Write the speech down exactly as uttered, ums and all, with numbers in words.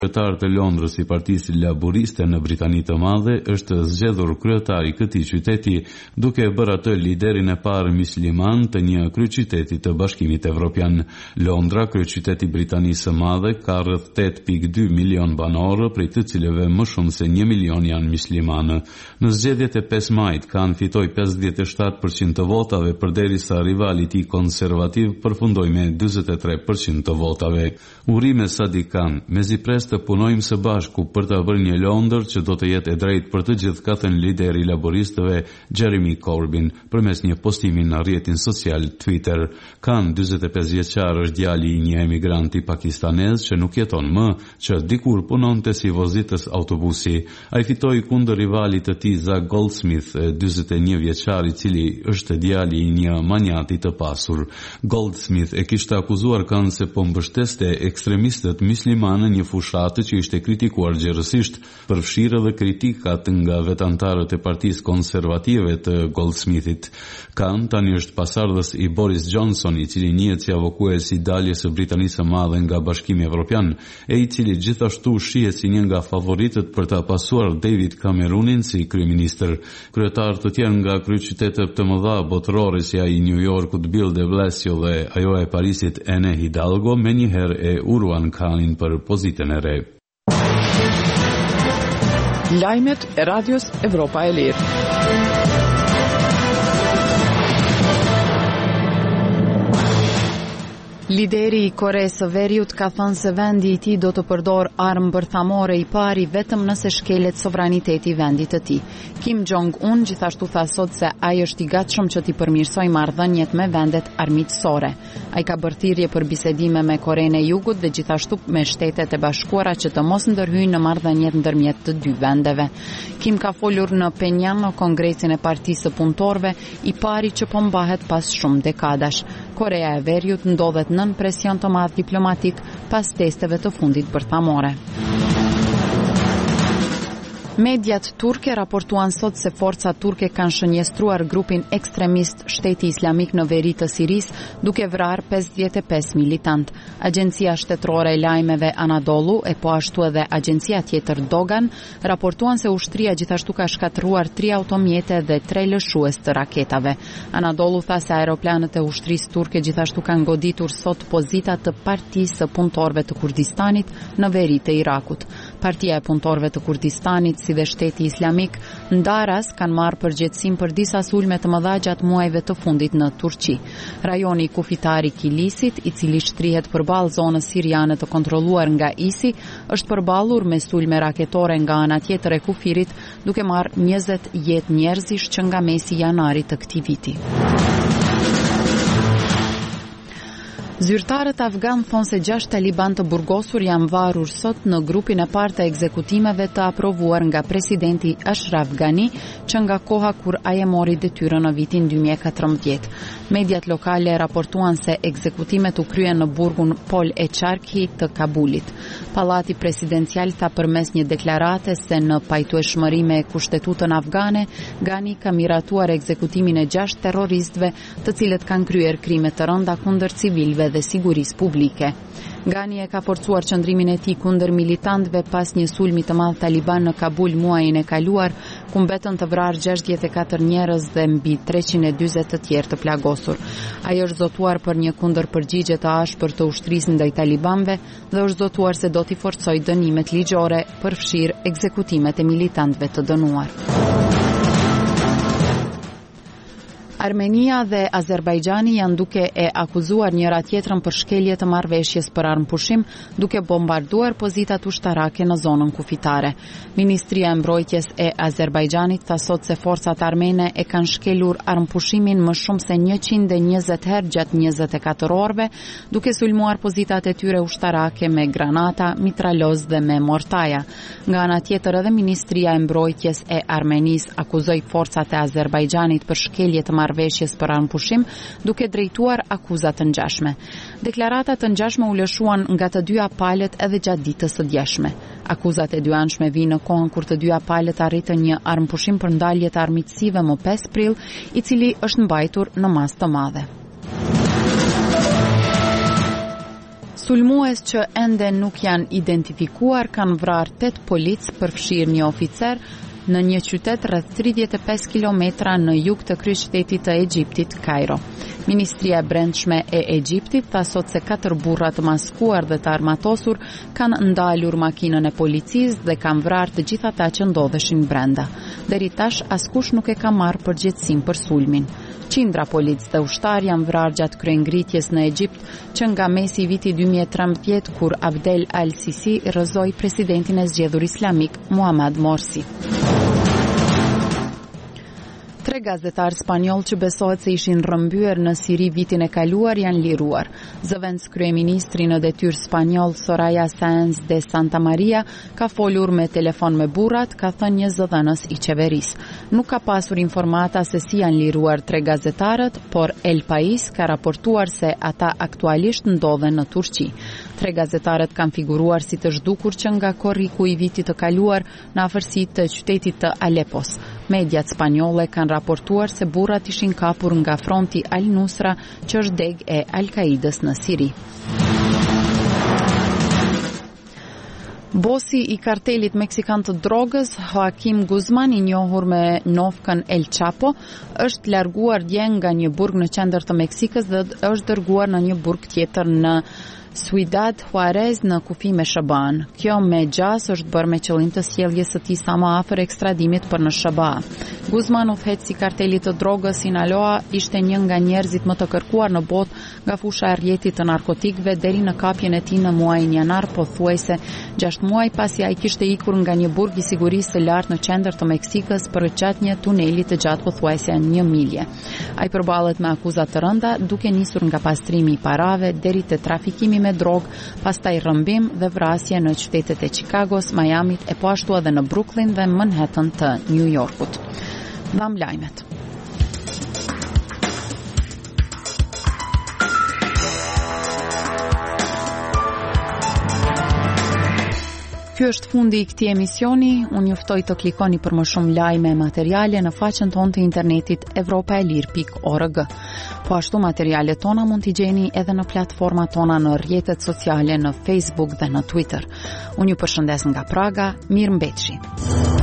Kryetar të Londrës i Partisë Laboriste në Britani të Madhe është zgjedhur kryetari i këtij qyteti, duke bërë atë liderin e parë musliman të një kryeqyteti të Bashkimit Evropian. Londra, kryeqyteti i Britanisë së Madhe, ka rreth tetë pikë dy milion banorë, prej të cilëve më shumë se një milion janë muslimanë. Në zgjedhjet e pesë majit kanë fitoi pesëdhjetë e shtatë përqind të votave, përderisa rivali i tij konservativ përfundoi me dyzet e tre përqind të votave. Urime Sadikan, mezi pres të punojmë së bashku për të bërë një Londër që do të jetë e drejtë për të gjithë, ka thënë lideri i laboristëve Jeremy Corbyn përmes një postimi në rrjetin social Twitter. Khan, dyzet e pesë vjeçar, është djali i një emigranti pakistanez që nuk jeton më, që dikur punonte si vozitës autobusi. Ai fitoi kundër rivalit të tij Zak Goldsmith, dyzet e një vjeçar, i cili është djali i një manjati të pasur. Goldsmith e kishte akuzuar Khan se po mbështeste ekstremistët muslimanë, një fushatë që ishte kritikuar gjerësisht, përfshirë dhe kritikat nga vetantarët e Partisë Konservative të Goldsmithit. Khan tani është pasardhës i Boris Johnson, i cili njihet si avokues i daljes së Britanisë së Madhe nga Bashkimi Evropian, e i cili gjithashtu shihet si një nga favoritët për ta pasuar David Cameronin si kryeministër. Kryetarë të tjerë nga kryeqytetet të mëdha botërore si ai i New Yorkut Bill de Blasio dhe ajo e Parisit Anne Hidalgo menjëherë e uruan Khanin për pozitën e re. Lajmet e Radios Evropa e Lirë. Lideri i Koresë së Veriut ka thënë se vendi i tij do të përdor armë bërthamore i pari vetëm nëse shkelet sovraniteti i vendit të tij. Kim Jong-un gjithashtu tha sot se ai është i gatshëm që t'i përmirësojë marrëdhëniet me vendet armiqësore. Ai ka bërë thirrje për bisedime me Korenë e Jugut dhe gjithashtu me Shtetet e Bashkuara që të mos ndërhyjnë në marrëdhëniet ndërmjet të dy vendeve. Kim ka folur në Penjan në Kongresin e Partisë së Punëtorëve, i pari që po mbahet pas shumë dekadash. Korea e Veriut ndodhet nën presion të madh diplomatik pas testeve të fundit bërthamore. Mediat turke raportuan sot se forcat turke kanë shënjestruar grupin ekstremist Shteti Islamik në veri të Sirisë, duke vrarë pesëdhjetë e pesë militant. Agjencia shtetërore e lajmeve Anadolu e po ashtu edhe agjencia tjetër Dogan raportuan se ushtria gjithashtu ka shkatëruar tri automjete dhe tre lëshues të raketave. Anadolu tha se aeroplanët e ushtrisë turke gjithashtu kanë goditur sot pozita të Partisë së Punëtorëve të Kurdistanit në veri të Irakut. Partia e Punëtorëve të Kurdistanit si dhe Shteti Islamik ndaras kanë marrë përgjegjësim për disa sulme të mëdha gjatë muajve të fundit në Turqi. Rajoni i kufitari Kilisit, i cili shtrihet përballë zonës siriane të kontrolluar nga I S I, është përballur me sulme raketore nga ana tjetër e kufirit, duke marrë njëzet jetë njerëzish që nga mesi janarit të këtij viti. Zyrtarët afgan thonë se gjashtë taliban të burgosur janë varur sot në grupin e parë të ekzekutimeve të aprovuar nga presidenti Ashraf Ghani, që nga koha kur ai e mori detyrën në vitin dy mijë e katërmbëdhjetë. Mediat lokale raportuan se ekzekutimet u kryen në burgun Pol e Charki të Kabulit. Pallati presidencial tha përmes një deklarate se në pajtueshmëri me kushtetutën afgane, Ghani ka miratuar ekzekutimin e gjashtë terroristëve, të cilët kanë kryer krime të rënda kundër civilëve dhe sigurisë publike. Ghani e ka forcuar qëndrimin e tij kundër militantëve pas një sulmi të madh taliban në Kabul muajin e kaluar, ku mbetën të vrarë gjashtëdhjetë e katër njerëz dhe mbi treqind e dyzet të tjerë të plagosur. Ai është zotuar për një kundërpërgjigje të ashpër të ushtrisë ndaj talibanëve dhe është zotuar se do t'i forcojë dënimet ligjore, përfshirë ekzekutimet e militantëve të dënuar. Armenia dhe Azerbajxhani janë duke e akuzuar njëra tjetrën për shkelje të marrëveshjes për armëpushim, duke bombarduar pozitat ushtarake në zonën kufitare. Ministria e Mbrojtjes e Azerbajxhanit tha sot se forcat armene e kanë shkelur armëpushimin më shumë se njëqind e njëzet herë gjatë njëzet e katër orëve, duke sulmuar pozitat e tyre ushtarake me granata, mitraloz dhe me mortaja. Nga ana tjetër edhe Ministria e Mbrojtjes e Armenisë akuzoi forcat e Azerbajxhanit për shkelje të marrëveshjes për armëpushim, duke drejtuar akuzat të ngjashme. Deklaratat të ngjashme u lëshuan nga të dyja palët edhe gjatë ditës së djeshme. Akuzat e dy anshme vinë në kohën kur të dyja palët arritën një armëpushim për ndalje të armiqësive më pesë prill, i cili është mbajtur në masë të madhe. Sulmues që ende nuk janë identifikuar kanë vrarë tetë policë, përfshirë një oficer, në një qytet rreth tridhjetë e pesë kilometra në jug të kryeqytetit të Egjiptit, Kairo. Ministria e Brendshme e Egjiptit tha sot se katër burra të maskuar dhe të armatosur kanë ndalur makinën e policisë dhe kanë vrarë të gjithë ata që ndodheshin brenda. Deri tash askush nuk e ka marrë përgjegjësinë për sulmin. Qindra policë dhe ushtar janë vrarë gjatë kryengritjes në Egjipt që nga mesi i vitit dy mijë e trembëdhjetë kur Abdel al-Sisi rrëzoi presidentin e zgjedhur islamik Muhammad Morsi. Tre gazetarë spanjoll që besohet se ishin rrëmbyer në Siri vitin e kaluar janë liruar. Zëvendës kryeministri në detyrë spanjoll Soraya Sáenz de Santa Maria ka folur me telefon me burrat, ka thënë një zëdhënës i qeverisë. Nuk ka pasur informata se si janë liruar tre gazetarët, por El País ka raportuar se ata aktualisht ndodhen në Turqi. Tre gazetarët kanë figuruar si të zhdukur që nga korriku i vitit të kaluar në afërsi të qytetit të Alepos. Mediat spanjolle kanë raportuar se burrat ishin kapur nga fronti Al-Nusra, që është deg e Al-Qaidës në Siri. Bosi i kartelit meksikan të drogës, Joaquim Guzman, i njohur me novkën El Chapo, është larguar dje nga një burg në qendër të Meksikës dhe është dërguar në një burg tjetër në Ciudad Juarez në kufi me Shaban. Kjo me gjas është bërë me qëllim të sjelljes së tij sa më afër ekstradimit për në Shaba. Guzman, udhëheqësi i kartelit të drogës Sinaloa, ishte një nga njerëzit më të kërkuar në botë nga fusha e rrjetit të narkotikëve deri në kapjen e tij në muajin janar, pothuajse gjashtë muaj pasi ai kishte ikur nga një burg i sigurisë së lartë në qendër të Meksikës për gjatë një tuneli të gjatë pothuajse një milje. Ai përballet me akuza të rënda, duke nisur nga pastrimi i parave deri te trafikimi me drogë, pastaj rrëmbim dhe vrasje në qytetet e Chicagos, Miamit e po ashtu edhe në Brooklyn dhe Manhattan të New Yorkut. Dham lajmet. Ky është fundi i këtij emisioni. Unë juftoj të klikoni për më shumë lajme e materiale në faqen tonë të internetit evropaelir pikë org. Po ashtu materialet tona mund t'i gjeni edhe në platformat tona në rrjetet sociale, në Facebook dhe në Twitter. Unë ju përshëndes nga Praga, mirëmbëjtje.